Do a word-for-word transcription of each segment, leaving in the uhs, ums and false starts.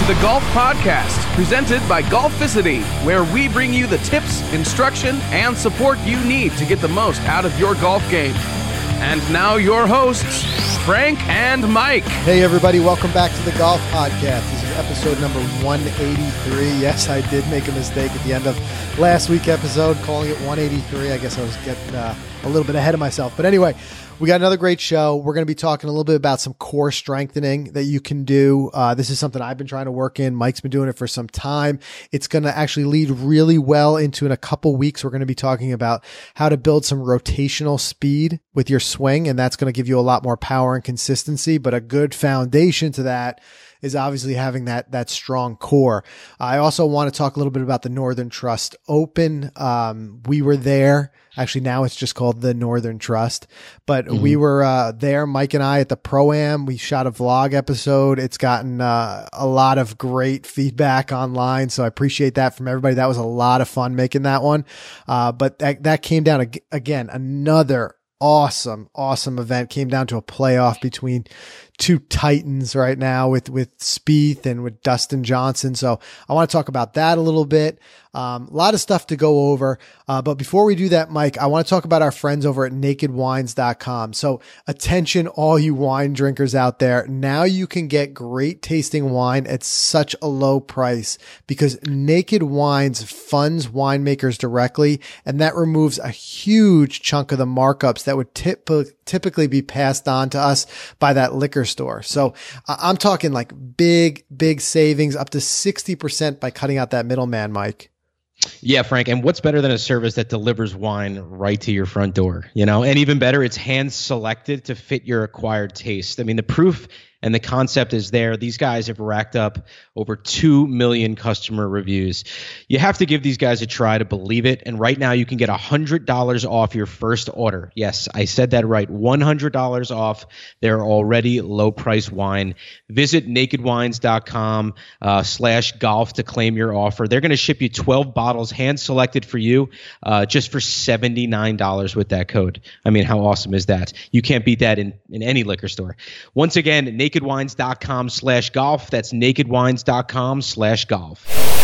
the Golf Podcast, presented by Golficity, where we bring you the tips, instruction, and support you need to get the most out of your golf game. And now your hosts, Frank and Mike. Hey everybody, welcome back to the Golf Podcast. This is episode number one eighty-three. Yes, I did make a mistake at the end of last week's episode, calling it one eighty-three. I guess I was getting uh, a little bit ahead of myself. But anyway, we got another great show. We're going to be talking a little bit about some core strengthening that you can do. Uh, this is something I've been trying to work in. Mike's been doing it for some time. It's going to actually lead really well into, in a couple weeks, we're going to be talking about how to build some rotational speed with your swing. And that's going to give you a lot more power and consistency, but a good foundation to that is obviously having that, that strong core. I also want to talk a little bit about the Northern Trust Open. Um, we were there. Actually, now it's just called the Northern Trust, but mm-hmm. we were, uh, there, Mike and I at the Pro-Am. We shot a vlog episode. It's gotten, uh, a lot of great feedback online. So I appreciate that from everybody. That was a lot of fun making that one. Uh, but that, that came down ag- again, another awesome, awesome event. Came down to a playoff between two titans right now with, with Spieth and with Dustin Johnson. So I want to talk about that a little bit. Um, a lot of stuff to go over. Uh, but before we do that, Mike, I want to talk about our friends over at naked wines dot com. So attention, all you wine drinkers out there. Now you can get great tasting wine at such a low price because Naked Wines funds winemakers directly. And that removes a huge chunk of the markups that would tip, typically be passed on to us by that liquor store. So uh, I'm talking like big, big savings, up to sixty percent by cutting out that middleman, Mike. Yeah, Frank. And what's better than a service that delivers wine right to your front door? You know, and even better, it's hand selected to fit your acquired taste. I mean, the proof and the concept is there. These guys have racked up over two million customer reviews. You have to give these guys a try to believe it. And right now you can get one hundred dollars off your first order. Yes, I said that right. one hundred dollars off their already low price wine. Visit naked wines dot com uh, slash golf to claim your offer. They're going to ship you twelve bottles hand selected for you uh, just for seventy-nine dollars with that code. I mean, how awesome is that? You can't beat that in, in any liquor store. Once again, naked wines dot com slash golf. That's naked wines dot com slash golf.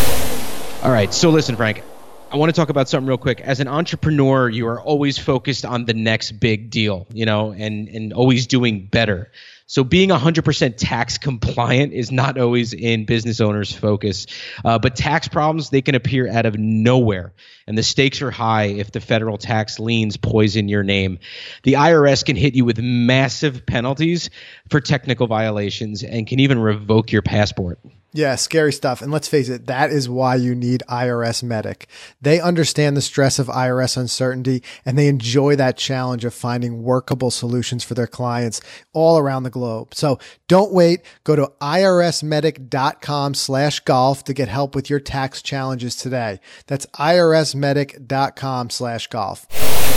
All right. So listen, Frank, I want to talk about something real quick. As an entrepreneur, you are always focused on the next big deal, you know, and, and always doing better. So being one hundred percent tax compliant is not always in business owners' focus. Uh, but tax problems, they can appear out of nowhere. And the stakes are high if the federal tax liens poison your name. The I R S can hit you with massive penalties for technical violations and can even revoke your passport. Yeah, scary stuff. And let's face it, that is why you need I R S Medic. They understand the stress of I R S uncertainty, and they enjoy that challenge of finding workable solutions for their clients all around the globe. So don't wait. Go to I R S medic dot com slash golf to get help with your tax challenges today. That's I R S medic dot com slash golf.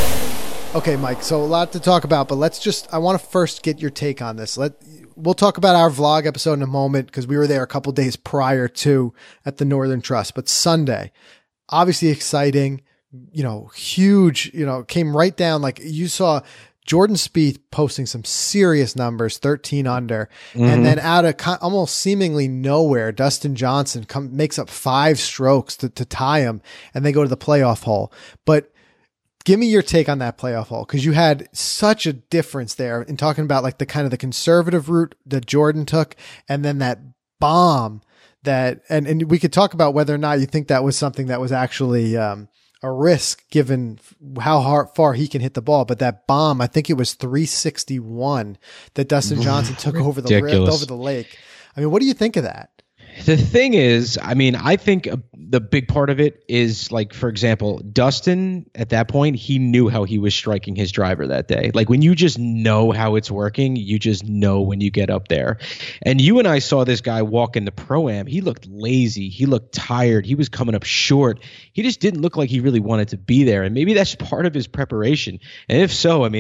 Okay, Mike, so a lot to talk about, but let's just, I want to first get your take on this. Let We'll talk about our vlog episode in a moment because we were there a couple days prior to at the Northern Trust. But Sunday, obviously exciting, you know, huge, you know, came right down. Like you saw Jordan Spieth posting some serious numbers, thirteen under. Mm-hmm. And then out of co- almost seemingly nowhere, Dustin Johnson come, makes up five strokes to, to tie him, and they go to the playoff hole. But give me your take on that playoff hole, because you had such a difference there in talking about like the kind of the conservative route that Jordan took, and then that bomb that, and, and we could talk about whether or not you think that was something that was actually um, a risk given how hard, far he can hit the ball. But that bomb, I think it was three sixty-one that Dustin Johnson took over the rift, over the lake. I mean, what do you think of that? The thing is, I mean, I think the big part of it is, like, for example, Dustin, at that point, he knew how he was striking his driver that day. Like, when you just know how it's working, you just know when you get up there. And you and I saw this guy walk in the Pro-Am. He looked lazy. He looked tired. He was coming up short. He just didn't look like he really wanted to be there. And maybe that's part of his preparation. And if so, I mean,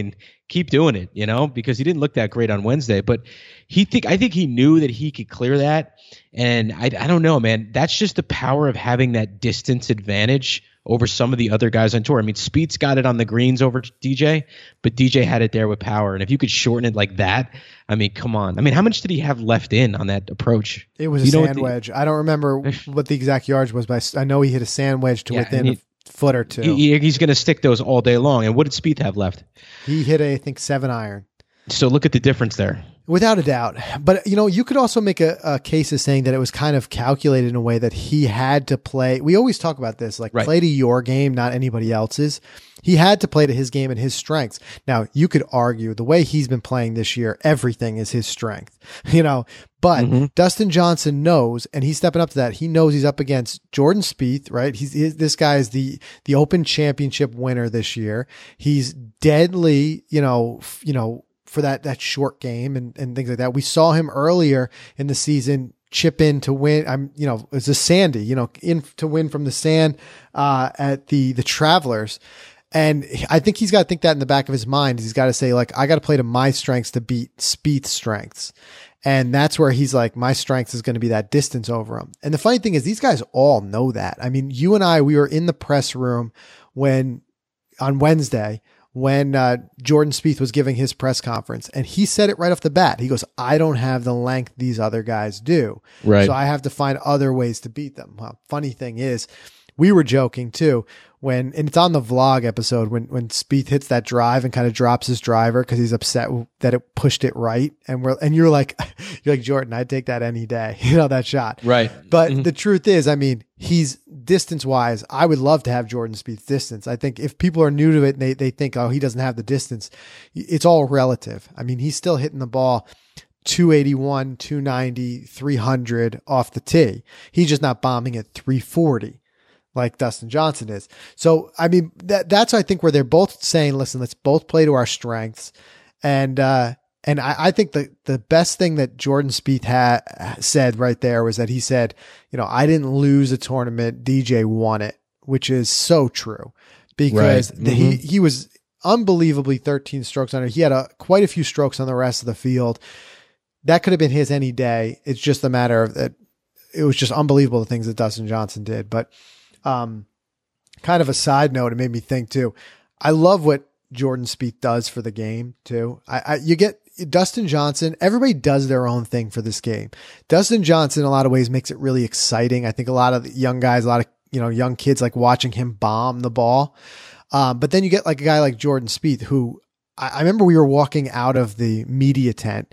keep doing it, you know, because he didn't look that great on Wednesday. But he think I think he knew that he could clear that. And I, I don't know, man. That's just the power of having that distance advantage over some of the other guys on tour. I mean, Spieth's got it on the greens over D J, but D J had it there with power. And if you could shorten it like that, I mean, come on. I mean, how much did he have left in on that approach? It was you a sand wedge. I don't remember what the exact yardage was, but I know he hit a sand wedge to yeah, within he, a foot or two. He, he's going to stick those all day long. And what did Spieth have left? He hit a, I think, seven iron. So look at the difference there. Without a doubt. But, you know, you could also make a, a case of saying that it was kind of calculated in a way that he had to play. We always talk about this, like right. play to your game, not anybody else's. He had to play to his game and his strengths. Now, you could argue the way he's been playing this year, everything is his strength, you know, but mm-hmm. Dustin Johnson knows, and he's stepping up to that. He knows he's up against Jordan Spieth, right? He's, he, this guy is the, the Open Championship winner this year. He's deadly, you know, f- you know, for that, that short game and, and things like that. We saw him earlier in the season chip in to win. I'm, you know, it's a Sandy, you know, in to win from the sand, uh, at the, the Travelers. And I think he's got to think that in the back of his mind. He's got to say, like, I got to play to my strengths to beat Spieth's strengths. And that's where he's like, my strength is going to be that distance over him. And the funny thing is these guys all know that. I mean, you and I, we were in the press room when on Wednesday, when uh, Jordan Spieth was giving his press conference, and he said it right off the bat. He goes, I don't have the length these other guys do. Right. So I have to find other ways to beat them. Well, funny thing is, we were joking too when, and it's on the vlog episode, when, when Spieth hits that drive and kind of drops his driver because he's upset that it pushed it right. And we're, and you're like, you're like, Jordan, I'd take that any day, you know, that shot. Right. But mm-hmm. the truth is, I mean, he's distance wise. I would love to have Jordan Spieth's distance. I think if people are new to it and they, they think, oh, he doesn't have the distance, it's all relative. I mean, he's still hitting the ball two eighty-one, two ninety, three hundred off the tee. He's just not bombing at three forty. Like Dustin Johnson is. So, I mean, that that's, I think, where they're both saying, listen, let's both play to our strengths. And, uh, and I, I think the, the best thing that Jordan Spieth had said right there was that he said, you know, I didn't lose a tournament. D J won it, which is so true because right. mm-hmm. the, he, he was unbelievably thirteen strokes under. He had a, quite a few strokes on the rest of the field. That could have been his any day. It's just a matter of that. It was just unbelievable the things that Dustin Johnson did. But, Um, kind of a side note, it made me think too. I love what Jordan Spieth does for the game too. I, I, you get Dustin Johnson. Everybody does their own thing for this game. Dustin Johnson, in a lot of ways, makes it really exciting. I think a lot of the young guys, a lot of, you know, young kids like watching him bomb the ball. Um, but then you get like a guy like Jordan Spieth, who I, I remember we were walking out of the media tent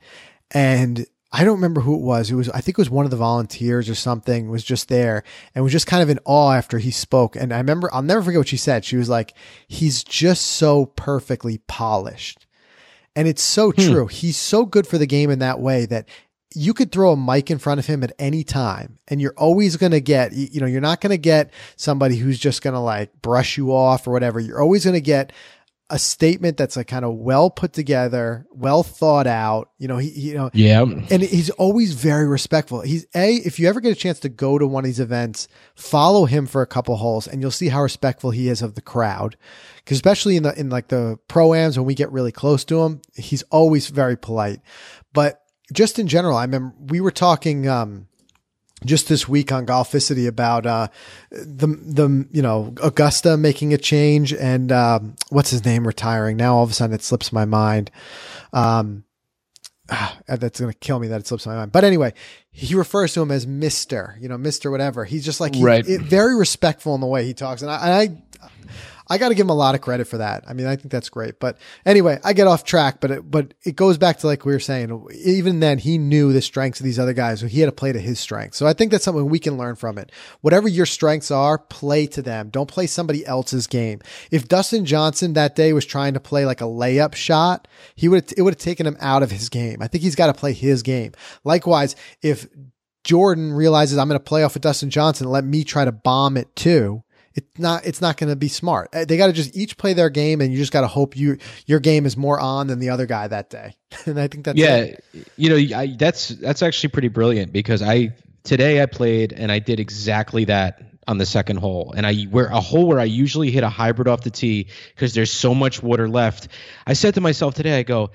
and I don't remember who it was. It was, I think it was one of the volunteers or something was just there and was just kind of in awe after he spoke. And I remember, I'll never forget what she said. She was like, he's just so perfectly polished. And it's so hmm. true. He's so good for the game in that way that you could throw a mic in front of him at any time and you're always going to get, you know, you're not going to get somebody who's just going to like brush you off or whatever. You're always going to get a statement that's like kind of well put together, well thought out, you know, he, you know, yeah. And he's always very respectful. He's a, if you ever get a chance to go to one of these events, follow him for a couple holes and you'll see how respectful he is of the crowd. Cause especially in the, in like the pro-ams, when we get really close to him, he's always very polite, but just in general, I remember we were talking, um, just this week on Golficity about, uh, the, the, you know, Augusta making a change and, um, what's his name retiring. Now all of a sudden it slips my mind. Um, ah, that's going to kill me that it slips my mind. But anyway, he refers to him as Mister, you know, Mister whatever. He's just like, he's right. it, very respectful in the way he talks. And I, and I, I got to give him a lot of credit for that. I mean, I think that's great. But anyway, I get off track, but it, but it goes back to like we were saying, even then he knew the strengths of these other guys, so he had to play to his strengths. So I think that's something we can learn from it. Whatever your strengths are, play to them. Don't play somebody else's game. If Dustin Johnson that day was trying to play like a layup shot, he would, it would have taken him out of his game. I think he's got to play his game. Likewise, if Jordan realizes I'm going to play off with Dustin Johnson, let me try to bomb it too. It's not, it's not going to be smart. They got to just each play their game and you just got to hope you, your game is more on than the other guy that day. And I think that's, yeah, it. you know, I, that's, that's actually pretty brilliant because I, today I played and I did exactly that on the second hole, and I where a hole where I usually hit a hybrid off the tee because there's so much water left. I said to myself today, I go,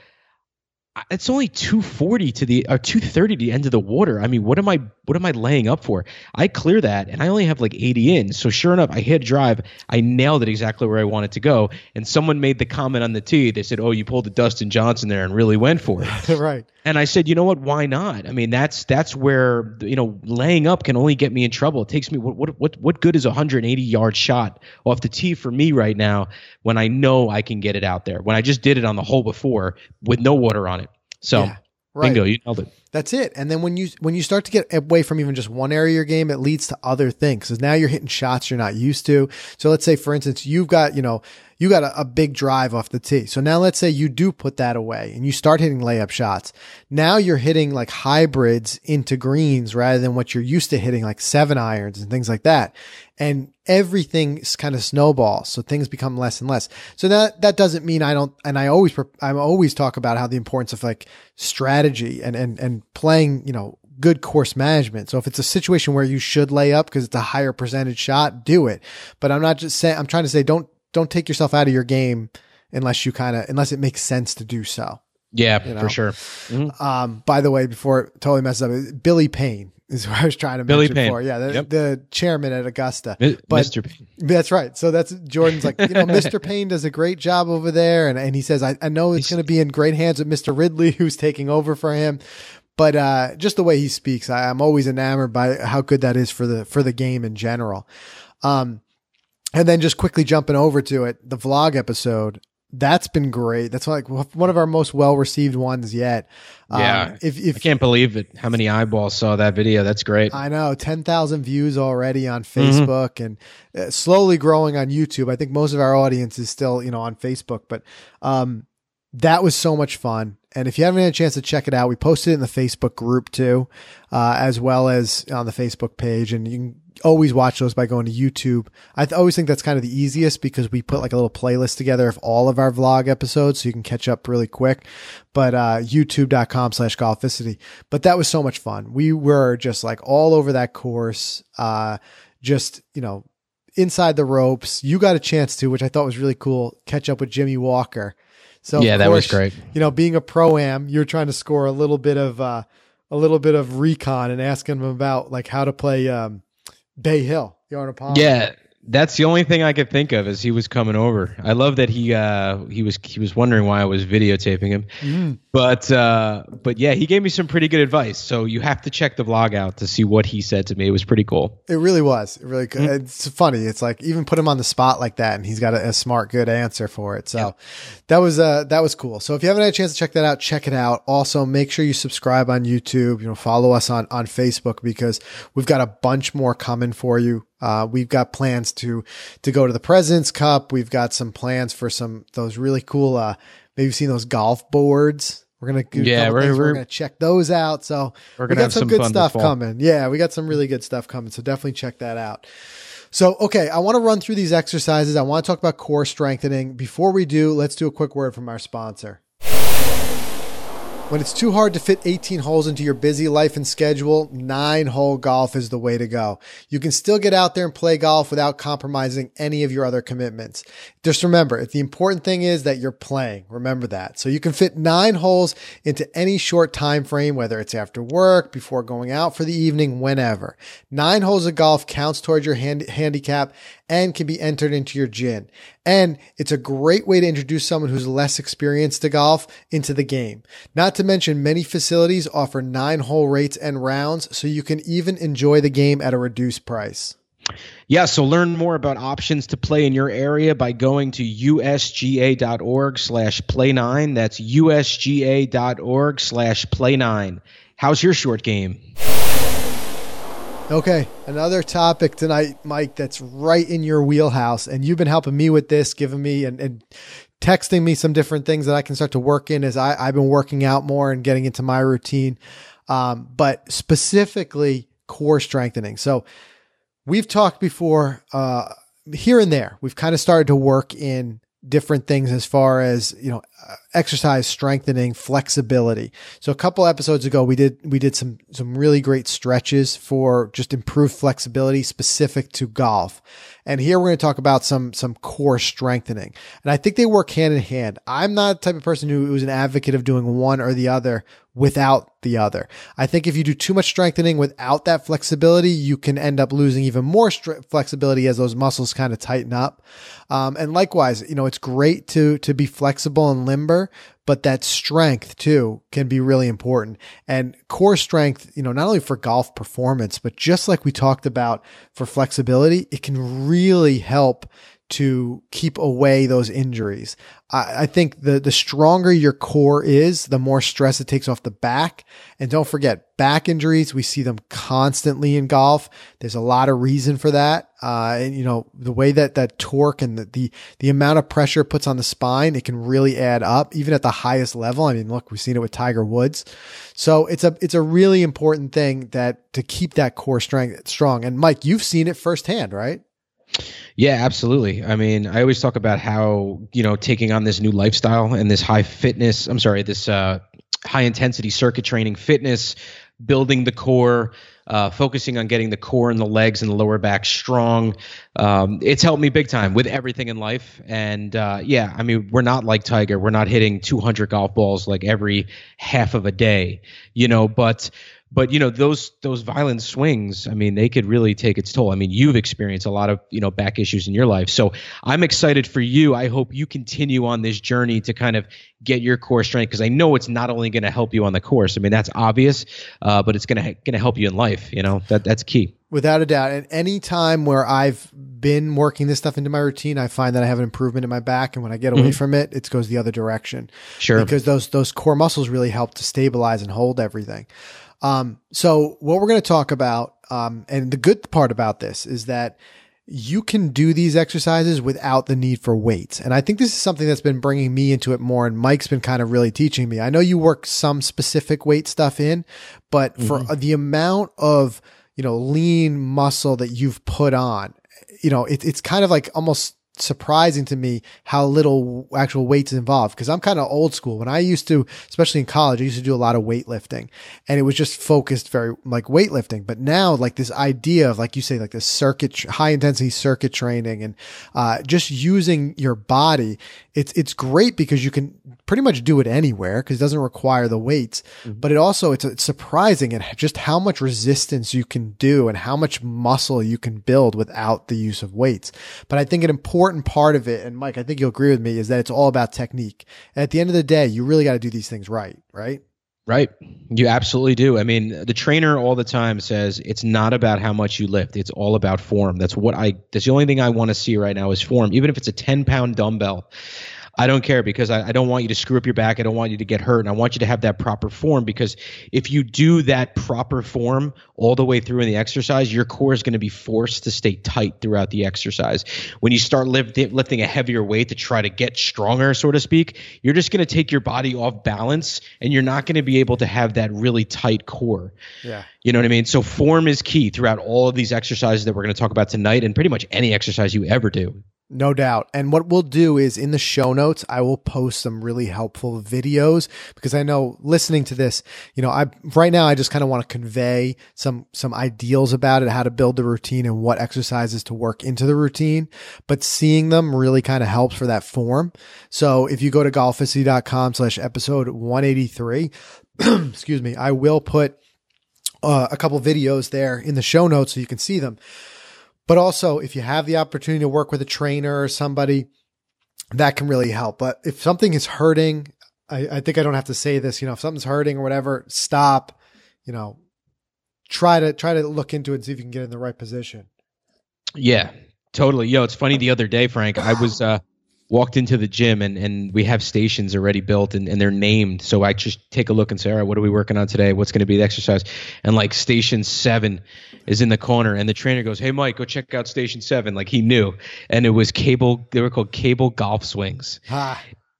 it's only two forty to the or two thirty to the end of the water. I mean, what am I what am I laying up for? I clear that and I only have like eighty in. So sure enough, I hit a drive. I nailed it exactly where I wanted to go. And someone made the comment on the tee. They said, "Oh, you pulled the Dustin Johnson there and really went for it." Right. And I said, you know what? Why not? I mean, that's that's where, you know, laying up can only get me in trouble. It takes me what what what what good is a one hundred eighty yard shot off the tee for me right now when I know I can get it out there? When I just did it on the hole before with no water on it. So yeah, right. Bingo, you nailed it. That's it. And then when you when you start to get away from even just one area of your game, it leads to other things. Because now you're hitting shots you're not used to. So let's say, for instance, you've got, you know, you got a, a big drive off the tee. So now let's say you do put that away and you start hitting layup shots. Now you're hitting like hybrids into greens rather than what you're used to hitting, like seven irons and things like that. And everything kind of snowballs. So things become less and less. So that, that doesn't mean I don't, and I always, I always talk about how the importance of like strategy and, and, and playing, you know, good course management. So if it's a situation where you should lay up because it's a higher percentage shot, do it. But I'm not just saying, I'm trying to say, don't, don't take yourself out of your game unless you kind of, unless it makes sense to do so. Yeah, you know? for sure. Mm-hmm. Um, by the way, before it totally messes up, Billy Payne is what I was trying to Billy mention Payne. for. Yeah, the, yep. the chairman at Augusta. Mi- but, Mister Payne. That's right. So that's Jordan's like, you know, Mister Payne does a great job over there. And, and he says, I, I know it's going to be in great hands with Mister Ridley, who's taking over for him. But uh, just the way he speaks, I, I'm always enamored by how good that is for the for the game in general. Um, and then just quickly jumping over to it, the vlog episode, that's been great. That's like one of our most well-received ones yet. Yeah. Um, if, if I can't believe it. How many eyeballs saw that video? That's great. I know, ten thousand views already on Facebook mm-hmm. and uh, slowly growing on YouTube. I think most of our audience is still, you know, on Facebook, but um, that was so much fun. And if you haven't had a chance to check it out, we posted it in the Facebook group too, uh, as well as on the Facebook page. And you can always watch those by going to YouTube. I th- always think that's kind of the easiest because we put like a little playlist together of all of our vlog episodes so you can catch up really quick. But uh, youtube.com slash golficity. But that was so much fun. We were just like all over that course, uh, just, you know, inside the ropes. You got a chance to, which I thought was really cool, catch up with Jimmy Walker. So yeah, of that course, was great. You know, being a pro-am, you're trying to score a little bit of uh, a little bit of recon and asking him about like how to play um, Bay Hill, the Arnold Palmer. Yeah, that's the only thing I could think of as he was coming over. I love that he uh, he was he was wondering why I was videotaping him, mm. but uh, but yeah, he gave me some pretty good advice. So you have to check the vlog out to see what he said to me. It was pretty cool. It really was. It really mm. It's funny. It's like even put him on the spot like that, and he's got a, a smart, good answer for it. So yeah. that was uh that was cool. So if you haven't had a chance to check that out, check it out. Also, make sure you subscribe on YouTube. You know, follow us on on Facebook because we've got a bunch more coming for you. Uh, we've got plans to, to go to the President's Cup. We've got some plans for some, those really cool, uh, maybe you've seen those golf boards. We're going to, yeah, we're, we're, we're going to check those out. So we're we gonna got have some, some good fun stuff this fall. coming. Yeah. We got some really good stuff coming. So definitely check that out. So, okay. I want to run through these exercises. I want to talk about core strengthening. Before we do, let's do a quick word from our sponsor. When it's too hard to fit eighteen holes into your busy life and schedule, nine hole golf is the way to go. You can still get out there and play golf without compromising any of your other commitments. Just remember, if the important thing is that you're playing, remember that. So you can fit nine holes into any short time frame, whether it's after work, before going out for the evening, whenever. Nine holes of golf counts towards your hand- handicap and can be entered into your G I N. And it's a great way to introduce someone who's less experienced to golf into the game. Not to mention, many facilities offer nine hole rates and rounds, so you can even enjoy the game at a reduced price. Yeah, so learn more about options to play in your area by going to usga.org slash play nine. That's usga.org slash play nine. How's your short game? Okay, another topic tonight, Mike, that's right in your wheelhouse. And you've been helping me with this, giving me and, and texting me some different things that I can start to work in as I, I've been working out more and getting into my routine. Um, but specifically core strengthening. So we've talked before, uh, here and there, we've kind of started to work in different things as far as, you know, uh, exercise strengthening flexibility. So a couple episodes ago, we did, we did some, some really great stretches for just improved flexibility specific to golf. And here we're going to talk about some, some core strengthening. And I think they work hand in hand. I'm not the type of person who is an advocate of doing one or the other without the other. I think if you do too much strengthening without that flexibility, you can end up losing even more stri- flexibility as those muscles kind of tighten up. Um, and likewise, you know, it's great to, to be flexible and limber, but that strength too can be really important. And core strength, you know, not only for golf performance, but just like we talked about for flexibility, it can really help to keep away those injuries. I, I think the, the stronger your core is, the more stress it takes off the back. And don't forget, back injuries, we see them constantly in golf. There's a lot of reason for that. Uh, and you know, the way that that torque and the, the, the amount of pressure it puts on the spine, it can really add up even at the highest level. I mean, look, we've seen it with Tiger Woods. So it's a, it's a really important thing that to keep that core strength strong. And Mike, you've seen it firsthand, right? Yeah, absolutely. I mean, I always talk about how, you know, taking on this new lifestyle and this high fitness, I'm sorry, this uh, high intensity circuit training, fitness, building the core, uh, focusing on getting the core and the legs and the lower back strong. Um, it's helped me big time with everything in life. And uh, yeah, I mean, we're not like Tiger. We're not hitting two hundred golf balls like every half of a day, you know, but But, you know, those those violent swings, I mean, they could really take its toll. I mean, you've experienced a lot of, you know, back issues in your life. So I'm excited for you. I hope you continue on this journey to kind of get your core strength, because I know it's not only going to help you on the course. I mean, that's obvious, uh, but it's going to going to help you in life. You know, that that's key. Without a doubt. And any time where I've been working this stuff into my routine, I find that I have an improvement in my back. And when I get away mm-hmm. from it, it goes the other direction. Sure. Because those those core muscles really help to stabilize and hold everything. Um, so what we're going to talk about, um, and the good part about this is that you can do these exercises without the need for weights. And I think this is something that's been bringing me into it more. And Mike's been kind of really teaching me. I know you work some specific weight stuff in, but mm-hmm. for the amount of, you know, lean muscle that you've put on, you know, it, it's kind of like almost surprising to me how little actual weights involved, because I'm kind of old school. When I used to, especially in college, I used to do a lot of weightlifting, and it was just focused very like weightlifting. But now, like this idea of, like you say, like this circuit, high intensity circuit training, and uh, just using your body, it's it's great because you can pretty much do it anywhere because it doesn't require the weights. Mm-hmm. But it also it's, it's surprising at just how much resistance you can do and how much muscle you can build without the use of weights. But I think an important part of it, and Mike, I think you'll agree with me, is that it's all about technique. And at the end of the day, you really got to do these things right, right? Right. You absolutely do. I mean, the trainer all the time says it's not about how much you lift. It's all about form. That's what I, that's the only thing I want to see right now is form. Even if it's a ten pound dumbbell, I don't care, because I, I don't want you to screw up your back. I don't want you to get hurt. And I want you to have that proper form, because if you do that proper form all the way through in the exercise, your core is going to be forced to stay tight throughout the exercise. When you start lift, lifting a heavier weight to try to get stronger, so to speak, you're just going to take your body off balance, and you're not going to be able to have that really tight core. Yeah. You know what I mean? So form is key throughout all of these exercises that we're going to talk about tonight, and pretty much any exercise you ever do. No doubt. And what we'll do is in the show notes, I will post some really helpful videos, because I know listening to this, you know, I right now I just kind of want to convey some, some ideals about it, how to build the routine and what exercises to work into the routine, but seeing them really kind of helps for that form. So if you go to golficity.com slash episode one eighty-three, excuse me, I will put uh, a couple videos there in the show notes so you can see them. But also, if you have the opportunity to work with a trainer or somebody, that can really help. But if something is hurting, I, I think I don't have to say this, you know, if something's hurting or whatever, stop, you know, try to, try to look into it and see if you can get in the right position. Yeah, totally. Yo, it's funny. The other day, Frank, I was, uh, walked into the gym, and, and we have stations already built, and, and they're named. So I just take a look and say, all right, what are we working on today? What's going to be the exercise? And like station seven is in the corner, and the trainer goes, hey, Mike, go check out station seven. Like he knew. And it was cable. They were called cable golf swings. Ah.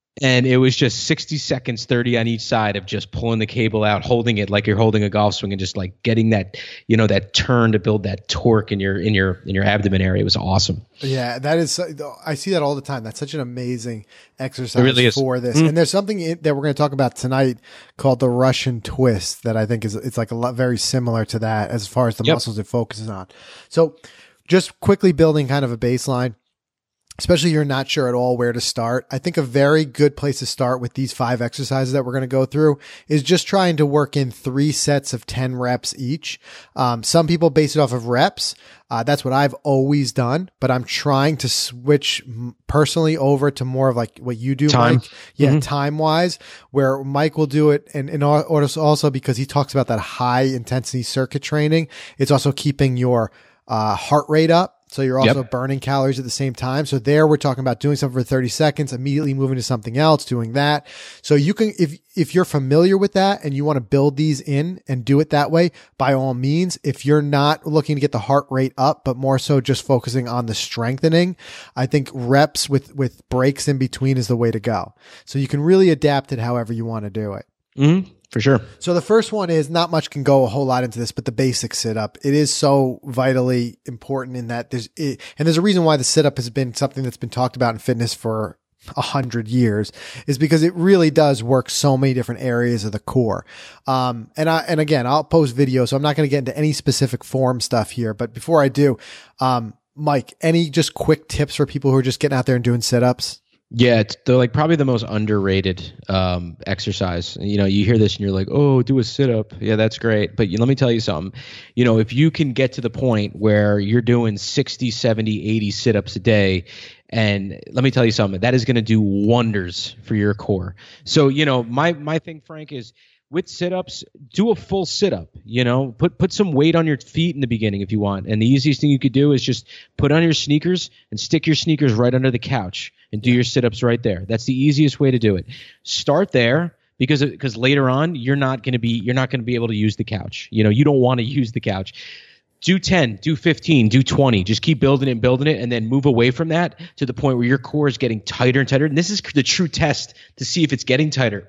And it was just sixty seconds, thirty on each side of just pulling the cable out, holding it like you're holding a golf swing, and just like getting that, you know, that turn to build that torque in your in your in your abdomen area. It was awesome. Yeah, that is. I see that all the time. That's such an amazing exercise really is. for this. Mm-hmm. And there's something in, that we're going to talk about tonight called the Russian twist that I think is it's like a lot very similar to that as far as the yep. muscles it focuses on. So, just quickly building kind of a baseline. Especially if you're not sure at all where to start. I think a very good place to start with these five exercises that we're going to go through is just trying to work in three sets of ten reps each. Um, some people base it off of reps. Uh, that's what I've always done, but I'm trying to switch personally over to more of like what you do, time. Mike. Yeah, mm-hmm. time wise, where Mike will do it. And, and also because he talks about that high intensity circuit training, it's also keeping your uh, heart rate up. So you're also yep. burning calories at the same time. So there we're talking about doing something for thirty seconds, immediately moving to something else, doing that. So you can, if, if you're familiar with that and you want to build these in and do it that way, by all means. If you're not looking to get the heart rate up, but more so just focusing on the strengthening, I think reps with, with breaks in between is the way to go. So you can really adapt it however you want to do it. Mm-hmm. For sure. So the first one is not much can go a whole lot into this, but the basic sit up. It is so vitally important in that there's, it, and there's a reason why the sit up has been something that's been talked about in fitness for a hundred years is because it really does work so many different areas of the core. Um, and I, and again, I'll post videos, so I'm not going to get into any specific form stuff here, but before I do, um, Mike, any just quick tips for people who are just getting out there and doing sit ups? Yeah, it's the, like probably the most underrated um, exercise. You know, you hear this and you're like, oh, do a sit up. Yeah, that's great. But you, let me tell you something. You know, if you can get to the point where you're doing sixty, seventy, eighty sit ups a day, and let me tell you something, that is going to do wonders for your core. So, you know, my my thing, Frank, is with sit-ups, do a full sit-up, you know, put put some weight on your feet in the beginning if you want. And the easiest thing you could do is just put on your sneakers and stick your sneakers right under the couch and do your sit-ups right there. That's the easiest way to do it. Start there because because later on you're not going to be you're not going to be able to use the couch. You know, you don't want to use the couch. Do ten, do fifteen, do twenty. Just keep building it and building it, and then move away from that to the point where your core is getting tighter and tighter. And this is the true test to see if it's getting tighter.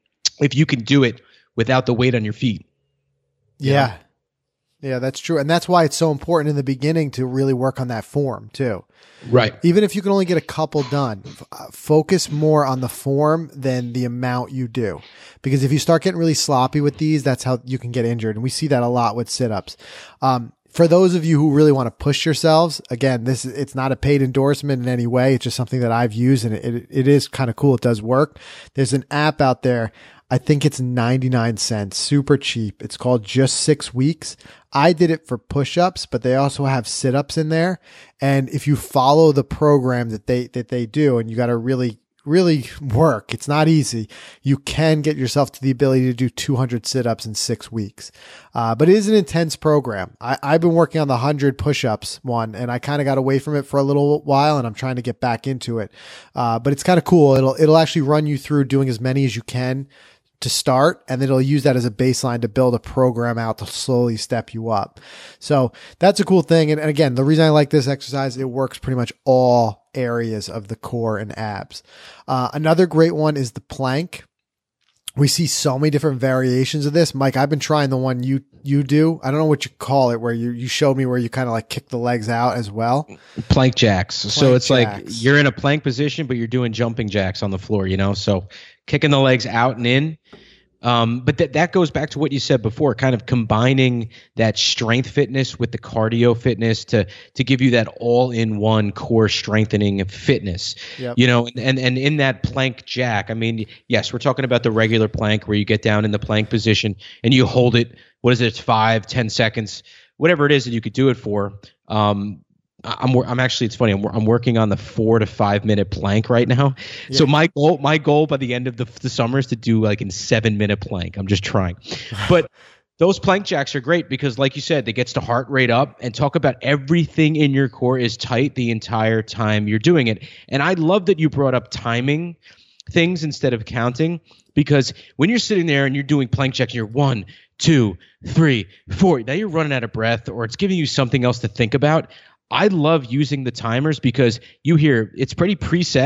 If you can do it without the weight on your feet. Yeah. Know? Yeah, that's true. And that's why it's so important in the beginning to really work on that form too. Right. Even if you can only get a couple done, f- focus more on the form than the amount you do. Because if you start getting really sloppy with these, that's how you can get injured. And we see that a lot with sit-ups. Um, For those of you who really want to push yourselves, again, this is, it's not a paid endorsement in any way. It's just something that I've used, and it, it, it is kind of cool. It does work. There's an app out there. I think it's ninety-nine cents, super cheap. It's called Just Six Weeks. I did it for push-ups, but they also have sit-ups in there. And if you follow the program that they, that they do, and you got to really really work. It's not easy. You can get yourself to the ability to do two hundred sit-ups in six weeks. Uh, but it is an intense program. I, I've been working on the one hundred push-ups one, and I kind of got away from it for a little while, and I'm trying to get back into it. Uh, but it's kind of cool. It'll, it'll actually run you through doing as many as you can to start, and then it'll use that as a baseline to build a program out to slowly step you up. So that's a cool thing. And, and again, the reason I like this exercise, it works pretty much all areas of the core and abs. Uh, another great one is the plank. We see so many different variations of this. Mike, I've been trying the one you, you do. I don't know what you call it, where you, you showed me where you kind of like kick the legs out as well. Plank jacks. Plank so it's jacks. Like you're in a plank position, but you're doing jumping jacks on the floor, you know? So kicking the legs out and in. Um, but that, that goes back to what you said before, kind of combining that strength fitness with the cardio fitness to, to give you that all in one core strengthening fitness, yep. you know, and, and, and in that plank jack, I mean, yes, we're talking about the regular plank where you get down in the plank position and you hold it. What is it? It's five, ten seconds, whatever it is that you could do it for. Um, I'm I'm actually, it's funny. I'm I'm working on the four to five minute plank right now. Yeah. So my goal my goal by the end of the, the summer is to do like in seven minute plank. I'm just trying, but those plank jacks are great because, like you said, it gets the heart rate up, and talk about everything in your core is tight the entire time you're doing it. And I love that you brought up timing things instead of counting, because when you're sitting there and you're doing plank jacks, you're one, two, three, four. Now you're running out of breath, or it's giving you something else to think about. I love using the timers because you hear it's pretty preset.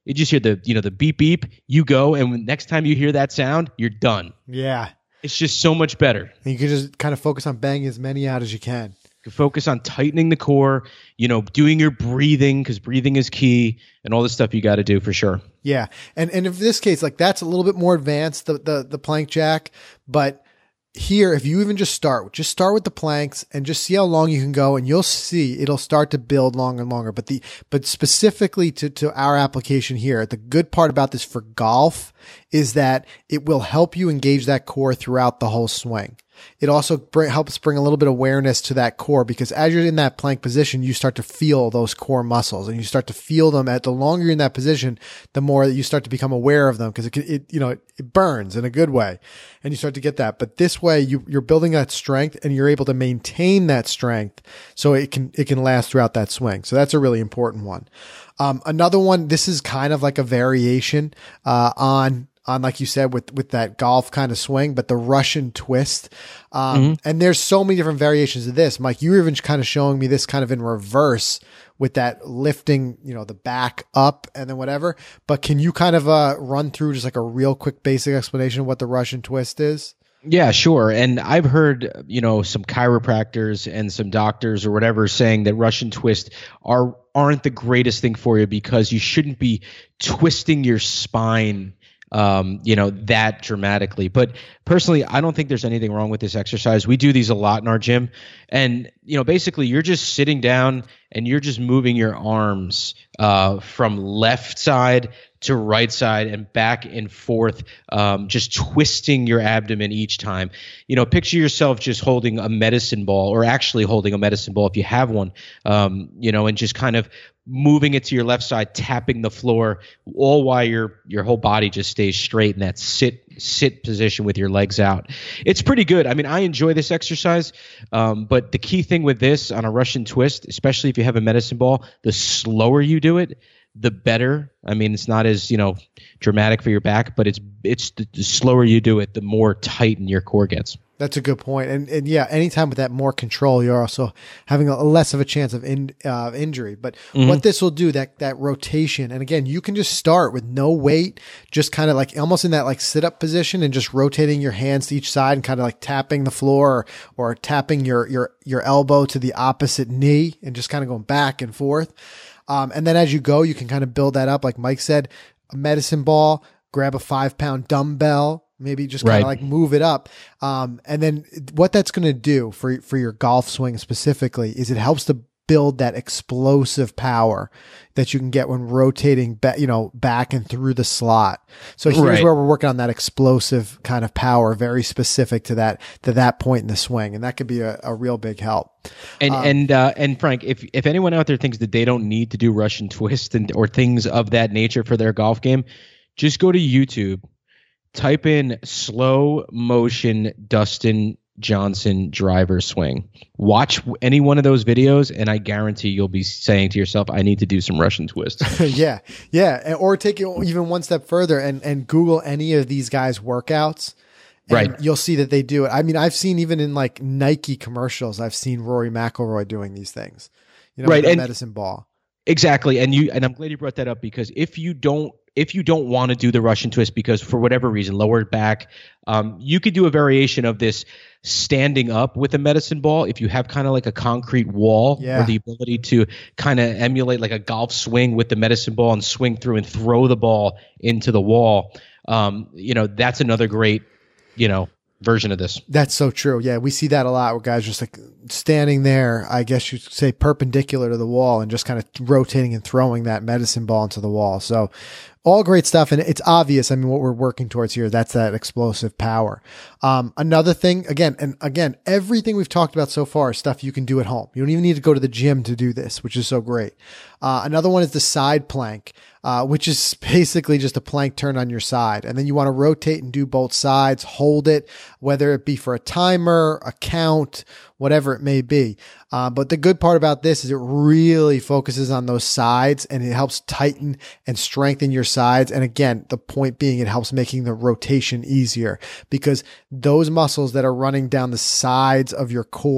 You just hear the, you know, the beep beep, you go, and when, next time you hear that sound, you're done. Yeah. It's just so much better. And you can just kind of focus on banging as many out as you can. You can focus on tightening the core, you know, doing your breathing, because breathing is key, and all the stuff you got to do for sure. Yeah. And and in this case, like that's a little bit more advanced, the the the plank jack, but here, if you even just start, just start with the planks and just see how long you can go, and you'll see it'll start to build longer and longer. But the, but specifically to, to our application here, the good part about this for golf is that it will help you engage that core throughout the whole swing. It also bring, helps bring a little bit of awareness to that core, because as you're in that plank position, you start to feel those core muscles, and you start to feel them. At the longer you're in that position, the more that you start to become aware of them, because it, it, you know, it, it burns in a good way, and you start to get that. But this way, you, you're building that strength, and you're able to maintain that strength, so it can it can last throughout that swing. So that's a really important one. Um, another one. This is kind of like a variation uh, on. on, like you said, with, with that golf kind of swing, but the Russian twist. Um, mm-hmm. And there's so many different variations of this. Mike, you were even kind of showing me this kind of in reverse with that lifting, you know, the back up and then whatever. But can you kind of, uh, run through just like a real quick basic explanation of what the Russian twist is? Yeah, sure. And I've heard, you know, some chiropractors and some doctors or whatever saying that Russian twist are, aren't the greatest thing for you, because you shouldn't be twisting your spine um, you know, that dramatically. But personally, I don't think there's anything wrong with this exercise. We do these a lot in our gym. And, you know, basically you're just sitting down and you're just moving your arms uh, from left side to right side and back and forth, um, just twisting your abdomen each time. You know, picture yourself just holding a medicine ball, or actually holding a medicine ball if you have one, um, you know, and just kind of moving it to your left side, tapping the floor, all while your your whole body just stays straight in that sit sit position with your legs out. It's pretty good. I mean, I enjoy this exercise, um, but the key thing with this on a Russian twist, especially if you have a medicine ball, the slower you do it, the better. I mean, it's not as, you know, dramatic for your back, but it's it's the, the slower you do it, the more tighten your core gets. That's a good point. And, and yeah, anytime with that more control, you're also having a, a less of a chance of in, uh, injury. But mm-hmm. what this will do, that, that rotation, and again, you can just start with no weight, just kind of like almost in that like sit up position, and just rotating your hands to each side and kind of like tapping the floor, or, or tapping your, your, your elbow to the opposite knee, and just kind of going back and forth. Um, and then as you go, you can kind of build that up. Like Mike said, a medicine ball, grab a five pound dumbbell, maybe just kind of right. like move it up. Um, and then what that's going to do for, for your golf swing specifically is it helps to build that explosive power that you can get when rotating back, you know, back and through the slot. So here's right. where we're working on that explosive kind of power, very specific to that, to that point in the swing. And that could be a, a real big help. And, um, and, uh, and Frank, if, if anyone out there thinks that they don't need to do Russian twist and, or things of that nature for their golf game, just go to YouTube, type in slow motion Dustin Johnson driver swing. Watch any one of those videos, and I guarantee you'll be saying to yourself, I need to do some Russian twists. yeah. Yeah. Or take it even one step further and, and Google any of these guys' workouts. And right. you'll see that they do it. I mean, I've seen even in like Nike commercials, I've seen Rory McIlroy doing these things, you know, right. with a and medicine ball. Exactly. And you, and I'm glad you brought that up, because if you don't, if you don't want to do the Russian twist because for whatever reason, lower back, um, you could do a variation of this standing up with a medicine ball. If you have kind of like a concrete wall, yeah. or the ability to kind of emulate like a golf swing with the medicine ball and swing through and throw the ball into the wall. Um, you know, that's another great, you know, version of this. That's so true. Yeah. We see that a lot where guys just like standing there, I guess you'd say perpendicular to the wall, and just kind of rotating and throwing that medicine ball into the wall. So all great stuff. And it's obvious. I mean, what we're working towards here, that's that explosive power. Um, another thing, again, and again, everything we've talked about so far is stuff you can do at home. You don't even need to go to the gym to do this, which is so great. Uh, another one is the side plank, uh, which is basically just a plank turned on your side. And then you want to rotate and do both sides, hold it, whether it be for a timer, a count, whatever it may be. Uh, but the good part about this is it really focuses on those sides, and it helps tighten and strengthen your sides. And again, the point being, it helps making the rotation easier, because those muscles that are running down the sides of your core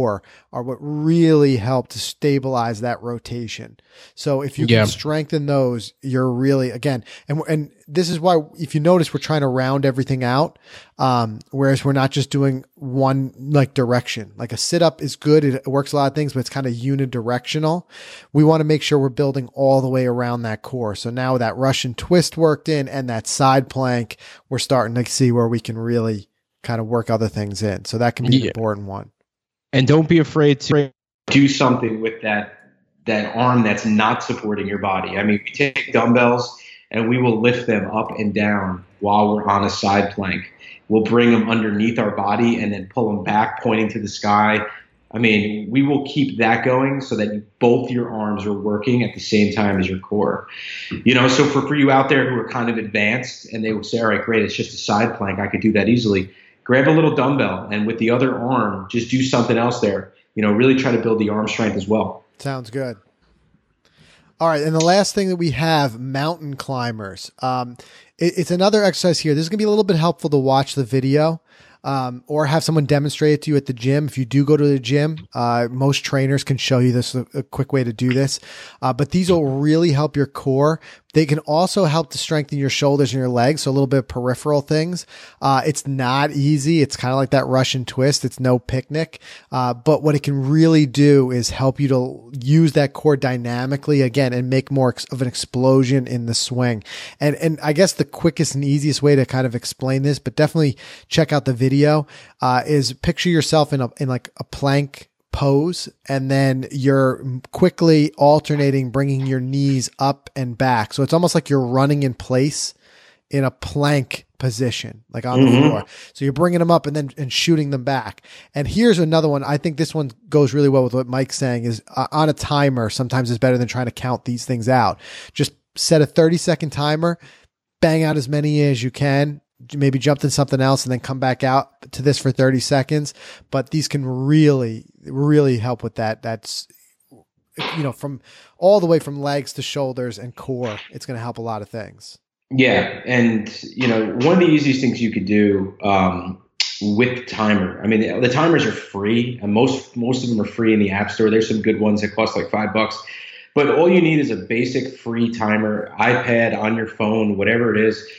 are what really help to stabilize that rotation. So if you Yeah. can strengthen those, you're really, again, and and this is why, if you notice, we're trying to round everything out, um, whereas we're not just doing one like direction. Like a sit up is good. It works a lot of things, but it's kind of unidirectional. We want to make sure we're building all the way around that core. So now that Russian twist worked in and that side plank, we're starting to see where we can really kind of work other things in. So that can be an Yeah. important one. And don't be afraid to do something with that that arm that's not supporting your body. I mean, we take dumbbells and we will lift them up and down while we're on a side plank. We'll bring them underneath our body and then pull them back, pointing to the sky. I mean, we will keep that going so that both your arms are working at the same time as your core. You know, so for, for you out there who are kind of advanced and they will say, all right, great, it's just a side plank, I could do that easily. Grab a little dumbbell and with the other arm, just do something else there. You know, really try to build the arm strength as well. Sounds good. All right. And the last thing that we have, mountain climbers. Um, it, it's another exercise here. This is going to be a little bit helpful to watch the video. Um, or have someone demonstrate it to you at the gym. If you do go to the gym, uh, most trainers can show you this, a, a quick way to do this. Uh, but these will really help your core. They can also help to strengthen your shoulders and your legs. So a little bit of peripheral things. Uh, it's not easy. It's kind of like that Russian twist. It's no picnic. Uh, but what it can really do is help you to use that core dynamically again and make more ex- of an explosion in the swing. And, and I guess the quickest and easiest way to kind of explain this, but definitely check out the video, uh, is picture yourself in a, in like a plank pose, and then you're quickly alternating, bringing your knees up and back. So it's almost like you're running in place in a plank position, like on Mm-hmm. the floor. So you're bringing them up and then and shooting them back. And here's another one. I think this one goes really well with what Mike's saying is uh, on a timer. Sometimes it's better than trying to count these things out. Just set a thirty second timer, bang out as many as you can. Maybe jumped in something else and then come back out to this for thirty seconds. But these can really, really help with that. That's, you know, from all the way from legs to shoulders and core. It's going to help a lot of things. Yeah. And, you know, one of the easiest things you could do um, with the timer, I mean, the, the timers are free, and most, most of them are free in the App Store. There's some good ones that cost like five bucks. But all you need is a basic free timer, iPad, on your phone, whatever it is.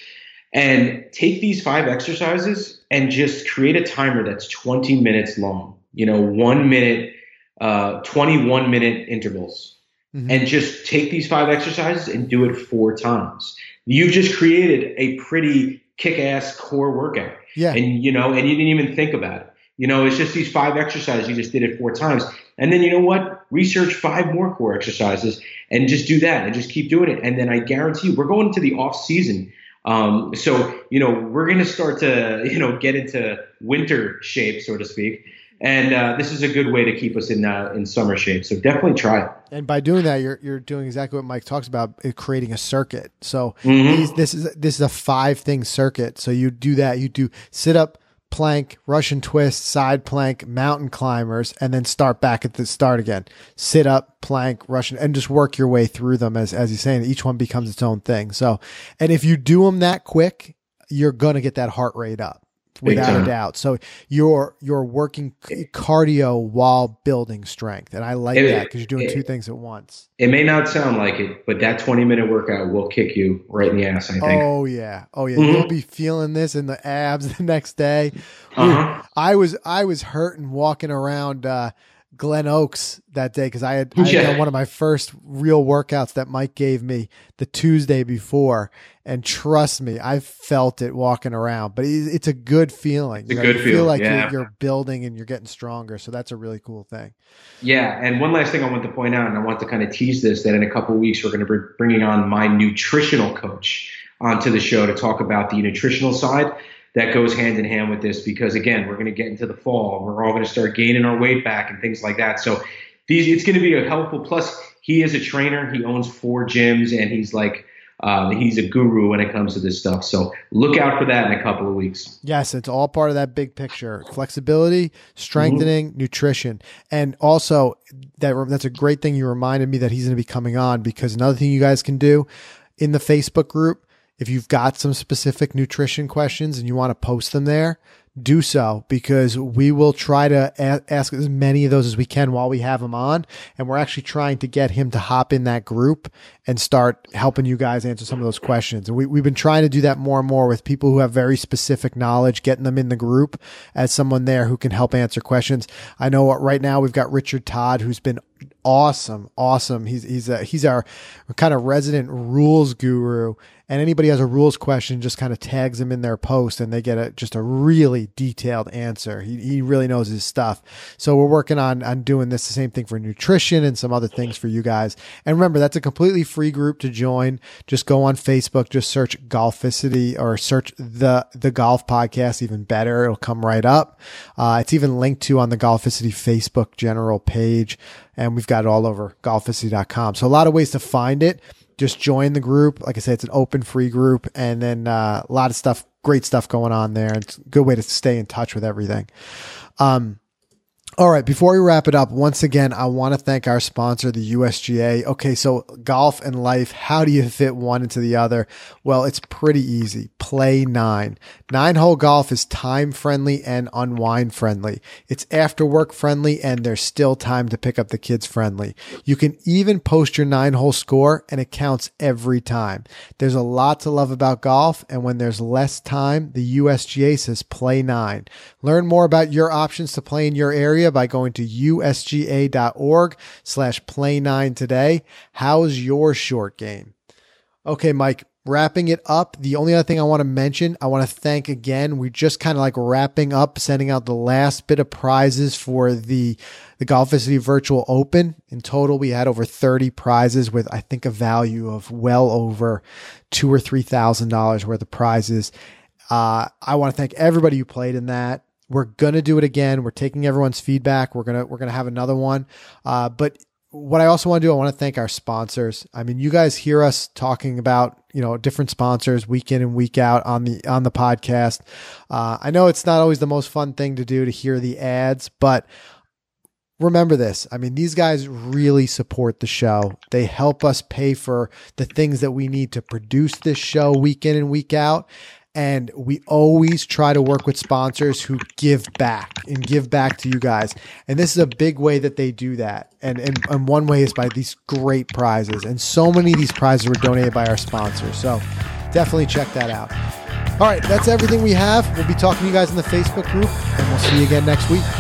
And take these five exercises and just create a timer that's twenty minutes long, you know, one minute, uh, twenty-one minute intervals. Mm-hmm. And just take these five exercises and do it four times. You've just created a pretty kick-ass core workout. Yeah. And, you know, and you didn't even think about it. You know, it's just these five exercises. You just did it four times. And then, you know what? Research five more core exercises and just do that and just keep doing it. And then I guarantee you, we're going into the off season. Um, so, you know, we're going to start to, you know, get into winter shape, so to speak. And uh, this is a good way to keep us in uh, in summer shape. So definitely try it. And by doing that, you're you're doing exactly what Mike talks about, creating a circuit. So Mm-hmm. these, this is this is a five thing circuit. So you do that. You do sit up, plank, Russian twist, side plank, mountain climbers, and then start back at the start again. Sit up, plank, Russian, and just work your way through them as as he's saying. Each one becomes its own thing. So, and if you do them that quick, you're gonna get that heart rate up. Without a doubt. So you're you're working cardio while building strength. And I like it, that because you're doing it, two things at once. It may not sound like it, but that twenty minute workout will kick you right in the ass, I think. Oh, yeah. Oh, yeah. Mm-hmm. You'll be feeling this in the abs the next day. Uh-huh. I was I was hurting walking around uh, Glen Oaks that day because I had, I had yeah. done one of my first real workouts that Mike gave me the Tuesday before. And trust me, I felt it walking around, but it's a good feeling. It's a you know, good you feel, feel like yeah. you're, you're building and you're getting stronger. So that's a really cool thing. Yeah. And one last thing I want to point out, and I want to kind of tease this, that in a couple of weeks, we're going to be bringing on my nutritional coach onto the show to talk about the nutritional side that goes hand in hand with this, because again, we're going to get into the fall. We're all going to start gaining our weight back and things like that. So these, it's going to be a helpful, plus he is a trainer. He owns four gyms and he's like, Uh, he's a guru when it comes to this stuff. So look out for that in a couple of weeks. Yes, it's all part of that big picture. Flexibility, strengthening, mm-hmm. nutrition. And also, that that's a great thing you reminded me that he's going to be coming on, because another thing you guys can do in the Facebook group, if you've got some specific nutrition questions and you want to post them there, do so, because we will try to a- ask as many of those as we can while we have him on. And we're actually trying to get him to hop in that group and start helping you guys answer some of those questions. And we, we've been trying to do that more and more with people who have very specific knowledge, getting them in the group as someone there who can help answer questions. I know right now we've got Richard Todd, who's been awesome. Awesome. He's, he's a, he's our kind of resident rules guru. And anybody has a rules question, just kind of tags him in their post and they get a, just a really detailed answer. He he really knows his stuff. So we're working on, on doing this, the same thing for nutrition and some other things for you guys. And remember, that's a completely free group to join. Just go on Facebook, just search Golficity or search the, the golf podcast, even better. It'll come right up. Uh, it's even linked to on the Golficity Facebook general page. And we've got it all over golficity dot com. So a lot of ways to find it. Just join the group. Like I said, it's an open free group, and then uh, a lot of stuff, great stuff going on there. It's a good way to stay in touch with everything. Um, all right. Before we wrap it up, once again, I want to thank our sponsor, the U S G A. Okay. So golf and life, how do you fit one into the other? Well, it's pretty easy. Play nine. Nine hole golf is time friendly and unwind friendly. It's after work friendly, and there's still time to pick up the kids friendly. You can even post your nine hole score and it counts every time. There's a lot to love about golf, and when there's less time, the U S G A says play nine. Learn more about your options to play in your area by going to usga.org slash play nine today. How's your short game? Okay, Mike, wrapping it up. The only other thing I want to mention, I want to thank again. We're just kind of like wrapping up, sending out the last bit of prizes for the, the Golficity Virtual Open. In total, we had over thirty prizes with, I think, a value of well over two or three thousand dollars worth of prizes. Uh, I want to thank everybody who played in that. We're going to do it again. We're taking everyone's feedback. We're going to, we're going to have another one. Uh, but what I also want to do, I want to thank our sponsors. I mean, you guys hear us talking about, you know, different sponsors week in and week out on the, on the podcast. Uh, I know it's not always the most fun thing to do to hear the ads, but remember this. I mean, these guys really support the show. They help us pay for the things that we need to produce this show week in and week out. And we always try to work with sponsors who give back and give back to you guys. And this is a big way that they do that. And, and, and one way is by these great prizes. And so many of these prizes were donated by our sponsors. So definitely check that out. All right, that's everything we have. We'll be talking to you guys in the Facebook group, and we'll see you again next week.